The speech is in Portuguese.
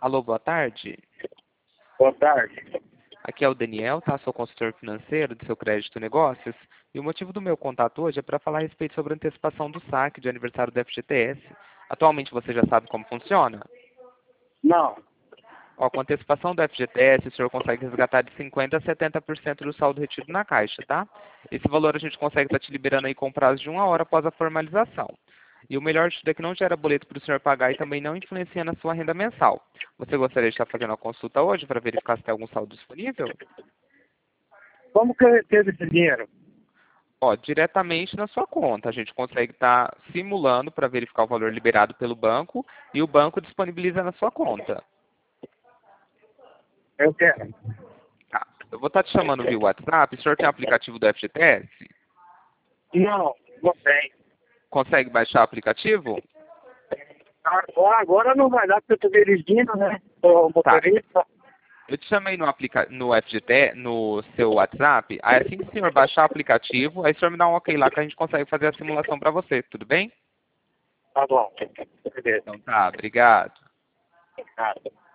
Alô, boa tarde. Boa tarde. Aqui é o Daniel, tá? Sou consultor financeiro do seu Crédito Negócios. E o motivo do meu contato hoje é para falar a respeito sobre a antecipação do saque de aniversário do FGTS. Atualmente você já sabe como funciona? Não. Ó, com a antecipação do FGTS, o senhor consegue resgatar de 50% a 70% do saldo retido na caixa, tá? Esse valor a gente consegue estar te liberando aí com prazo de 1 hora após a formalização. E o melhor de tudo é que não gera boleto para o senhor pagar e também não influencia na sua renda mensal. Você gostaria de estar fazendo a consulta hoje para verificar se tem algum saldo disponível? Como que eu recebo esse dinheiro? Ó, diretamente na sua conta. A gente consegue estar simulando para verificar o valor liberado pelo banco e o banco disponibiliza na sua conta. Eu quero. Tá. Eu vou estar te chamando via WhatsApp. O senhor tem o aplicativo do FGTS? Não, não tem. Consegue baixar o aplicativo? Agora não vai dar porque eu tô dirigindo, né? Sou Tá. motorista. Eu te chamei no FGTS, no seu WhatsApp. Aí assim que o senhor baixar o aplicativo, aí o senhor me dá um ok lá que a gente consegue fazer a simulação para você. Tudo bem? Tá bom. Beleza. Então tá, obrigado. Nada.